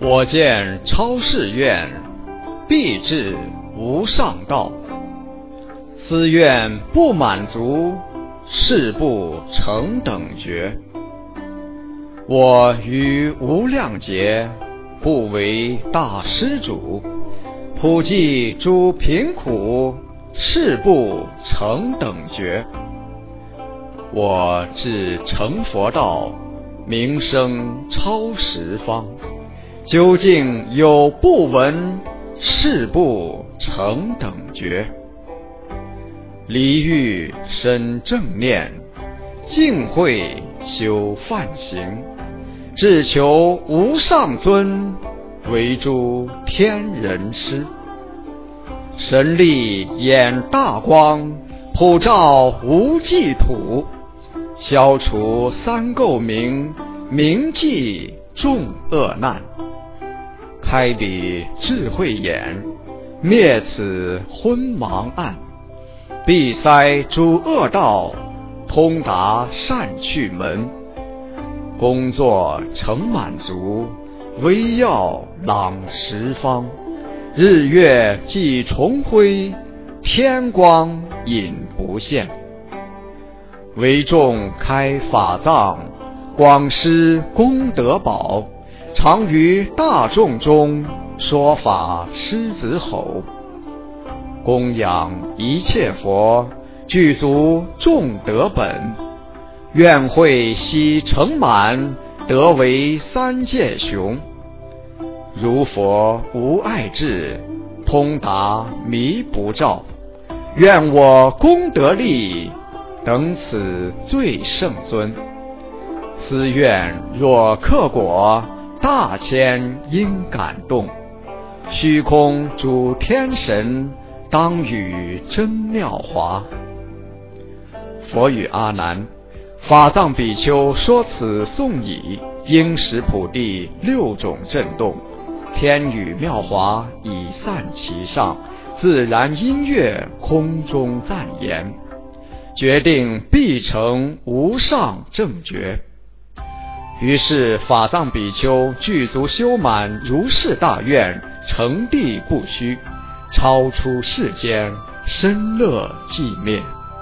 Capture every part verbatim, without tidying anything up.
我见超世愿，必至无上道。此愿不满足，誓不成等觉。我于无量劫，不为大施主，普济诸贫苦，誓不成等觉。我至成佛道，名声超十方，究竟有不闻，誓不成等觉。离欲生正念，净慧修梵行，只求无上尊，为诸天人师。神力眼大光，普照无际土，消除三垢名，铭记众恶难。开彼智慧眼，灭此昏盲暗，闭塞诸恶道，通达善趣门。工作成满足，微耀朗十方。日月既重辉，天光隐不现。为众开法藏，广施功德宝，常于大众中说法狮子吼。供养一切佛，具足众德本，愿会悉成满，得为三界雄。如佛无碍智，通达迷不照，愿我功德力，等此最胜尊。此愿若克果，大千应感动。虚空诸天神，当与真妙华。佛语阿难：法藏比丘说此颂已，应识普地六种震动，天雨妙华已散其上，自然音乐空中赞言，决定必成无上正觉。于是法藏比丘具足修满如是大愿，成地不虚，超出世间，深乐寂灭。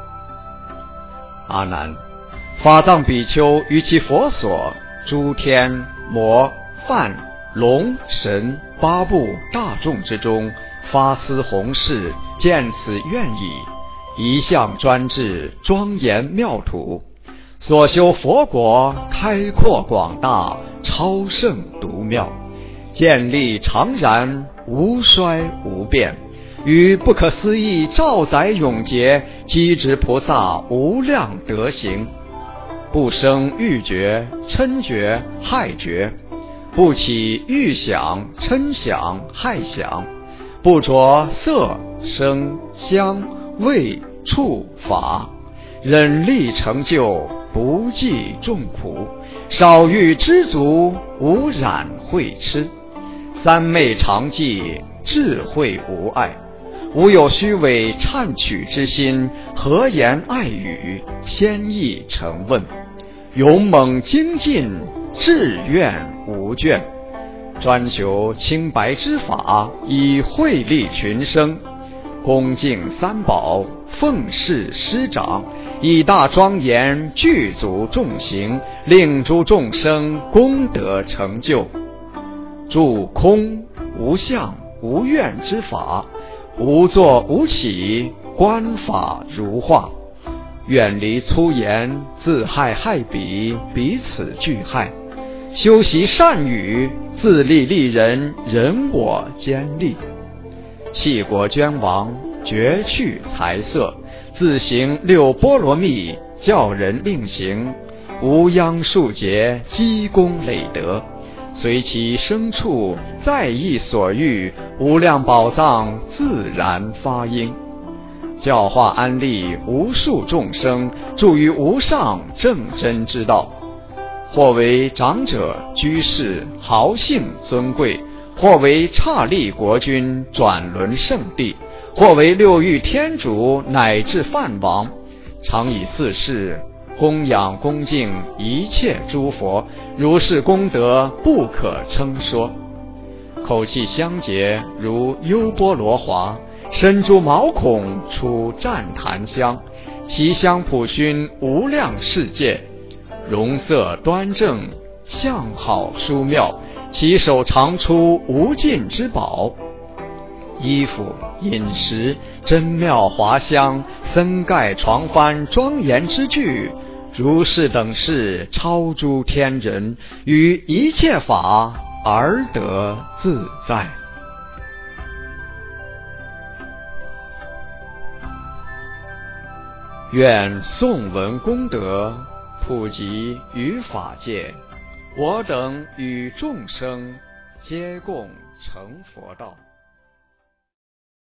阿难，法藏比丘于其佛所，诸天魔梵龙神八部大众之中，发思弘誓，见此愿已，一向专制，庄严妙土，所修佛国开阔广大，超胜独妙，建立常然，无衰无变，于不可思议兆载永劫，积植菩萨无量德行，不生欲觉、嗔觉、害觉，不起欲想、嗔想、害想，不着色、声、香、味、触、法，忍力成就，不计众苦，少欲知足，无染慧痴，三昧常寂，智慧无碍，无有虚伪忏取之心，和言爱语，先意成问，勇猛精进，志愿无倦，专求清白之法，以惠利群生，恭敬三宝，奉事师长，以大庄严具足众行，令诸众生功德成就。住空无相无愿之法，无作无起，观法如画，远离粗言，自害害彼，彼此俱害。修习善语，自利利人，人我兼利。弃国捐王，绝去财色，自行六波罗蜜，教人令行，无央数劫，积功累德，随其生处，在意所欲，无量宝藏自然发应，教化安利无数众生，住于无上正真之道。或为长者居士豪姓尊贵，或为刹利国君转轮圣地，或为六欲天主乃至梵王，常以四事供养恭敬一切诸佛，如是功德不可称说。 口气香洁如优波罗华，身着毛孔出湛檀香，其香普熏无量世界，容色端正，相好殊妙，其手常出无尽之宝。衣服饮食珍妙华香，僧盖床幡庄严之具，如是等事超诸天人，于一切法而得自在。愿颂闻功德普及于法界，我等与众生皆共成佛道。